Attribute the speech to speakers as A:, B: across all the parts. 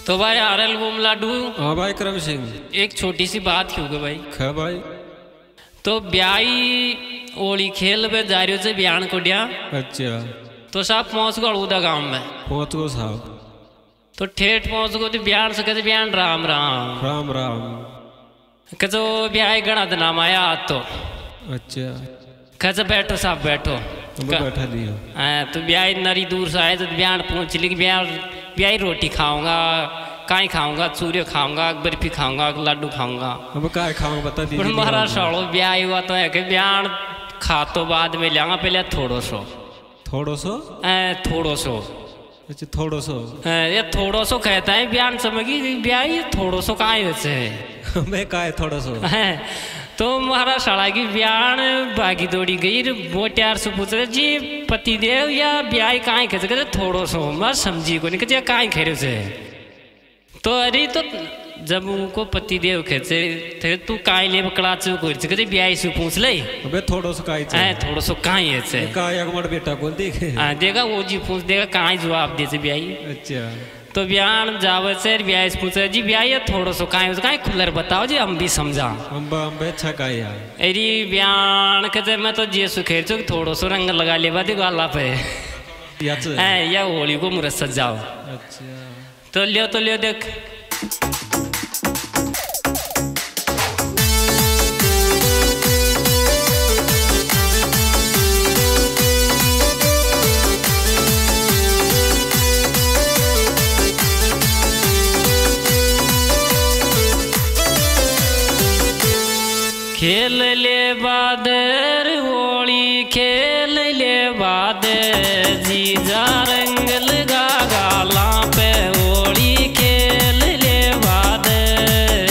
A: तो भाई आरएल गुम लाडू।
B: हाँ भाई करम सिंह।
A: एक छोटी सी बात क्यों गई भाई।
B: खा भाई।
A: तो ब्याई ओली खेल में जा रही से बयान को दिया।
B: अच्छा।
A: तो साहब पहुंच गए उदा गांव में।
B: पहुंच गो साहब।
A: तो ठेठ पहुंच गो तो बयान से कहते बयान राम राम
B: राम राम।
A: कहते ब्याई गणा दिन आया तो।
B: अच्छा।
A: कहते बैठो साहब बैठो।
B: बैठा दिया।
A: तो ब्याई नरी दूर से आए तो बयान पहुंच ली ब्याई रोटी खाऊंगा काई खाऊंगा चूरे खाऊंगा बर्फी खाऊंगा लाडू खाऊंगा।
B: अब क्या खाऊंगा बता दीजिए।
A: हमारा साड़ो ब्याह हुआ तो है कि बयान खा तो बाद में लिया पहले थोड़ो सो।
B: थोड़ो सो।
A: थोड़ो सो।
B: अच्छा थोड़ो सो।
A: ये थोड़ो सो कहता है बयान समझी ब्याह थोड़ो सो कहाँ वैसे है।
B: मैं का है थोड़ो सो।
A: तो हमारा साड़ा की बयान बागी दौड़ी गई बोट्यार से पूछ रहे जी पति देव या ब्याह कहाँ खेचे कहते थोड़ो सो मैं समझी को नहीं कहते कहाँ खेरे से। तो अरे तो जब उनको पति देव खेचे थे तू काई ले बकड़ा चो कोई कहते ब्याह से पूछ ले।
B: अबे थोड़ो सो काई
A: है थोड़ो सो कहाँ है से।
B: का एक मर बेटा को देखे।
A: देगा वो जी पूछ देगा कहाँ जवाब दे से ब्याह।
B: अच्छा।
A: तो बयान जावे से ब्याह से पूछ जी ब्याह ये थोड़ो सो कहाँ खुलर बताओ जी हम भी समझा।
B: अम्बे अच्छा का यार।
A: अरे बयान कहते मैं तो जे सुखेर चो थोड़ो सो रंग लगा ले बाद गाला पे। या होली को मुरत सजाओ।
B: अच्छा।
A: तो लियो देख। खेल ले बादर होली खेल ले बादर जीजा रंग लगा गाला पे होली खेल ले बादर।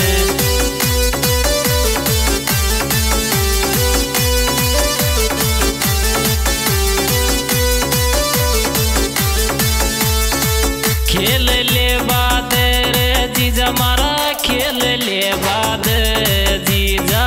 A: खेल ले बादर जीजा मारा खेल ले बादर जीजा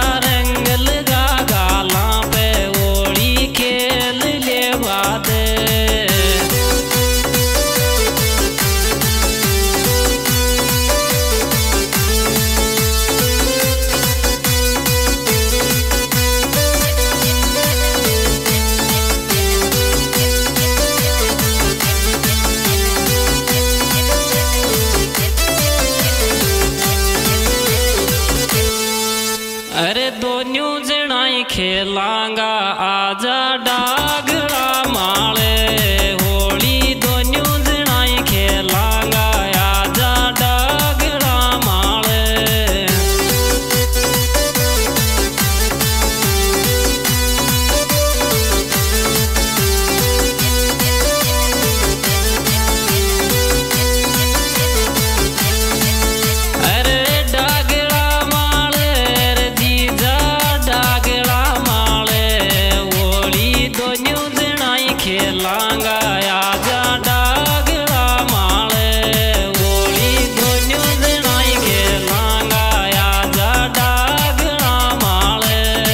A: अरे दोनों जनाई खेलांगा आजा डागरा माले होली दोनों जनाई खेलांगा आजा डागरा माले। अरे डागरा माले खेलांगा आजा डागरा माले होली दोनों जनाई खेलांगा आजा डागरा माले।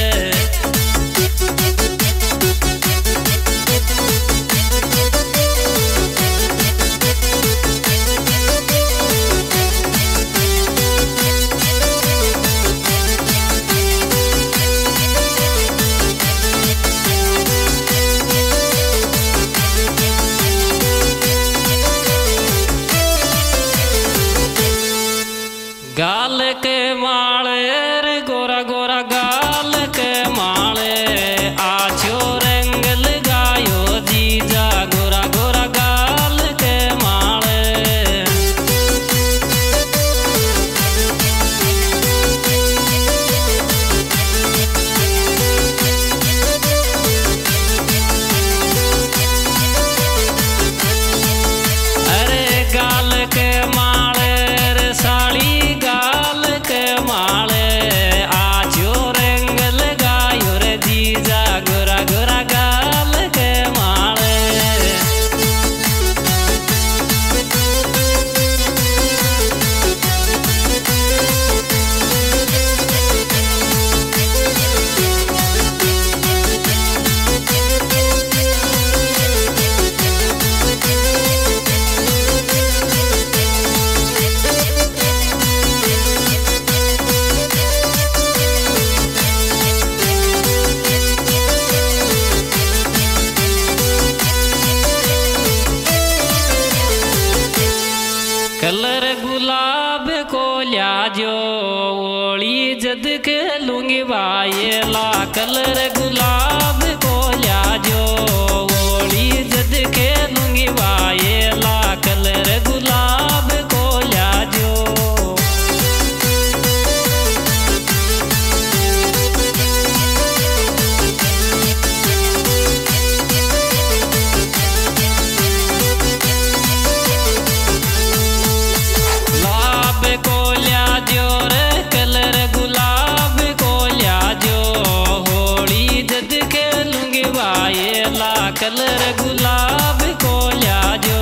A: गाल के माले गोरा गोरा गाल के माले आछो रंग लगायो जीजा गोरा गोरा गाल के माले। अरे गाल के माले साड़ी गाल के माले कलर गुलाब को ल्याजो ओली जद के लूंगी वायला कलर गुलाब को ल्याजो ओली जद के लूंगी वायला कलर गुलाब को ल्याजो कलर गुलाब को ल्याजो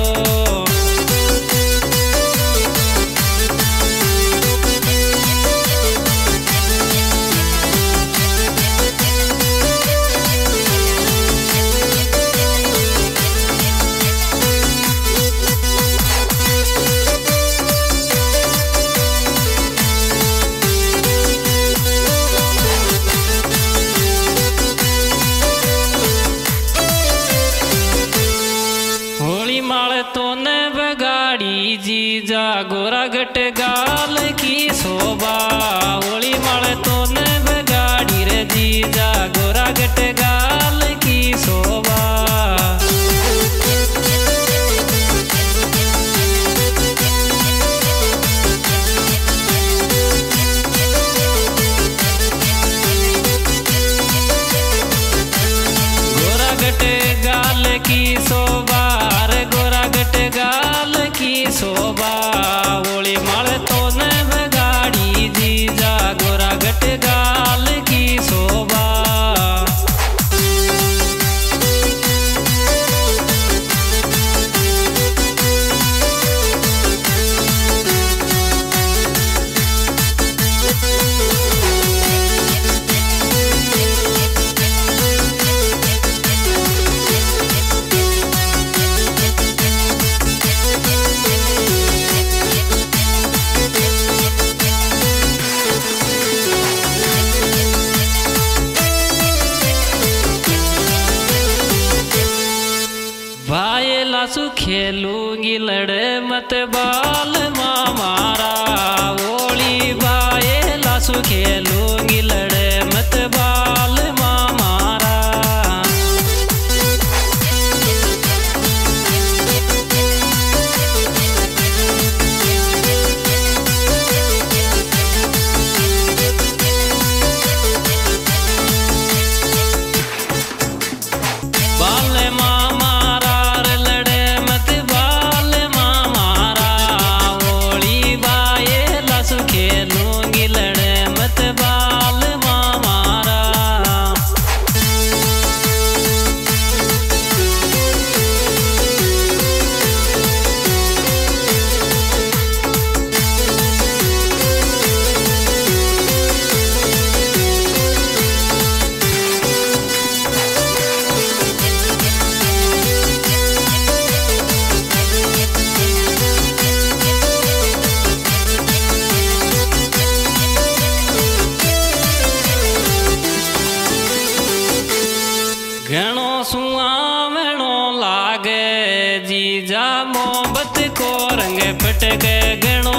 A: तो ने बगाड़ी जीजा गोरा गट गाल की शोभा होली माले तो ने बगाड़ी रे जीजा गोरा गट गाल की शोभा गोरा गट गाल की शोभा गाल की शोभा ओली माल तो ने बगाड़ी जीजा गोरा गट गाल की शोभा लासु खेलूंगी लड़े मत बाल मामारा ओली बाए लासु खेलूंगी लड़े मत बाल मामारा बाल मामारा खेलूंगी लड़े मत बाल मामारा घणो सुहावणो लागे जीजा मोहब्बत को रंग फटके घणो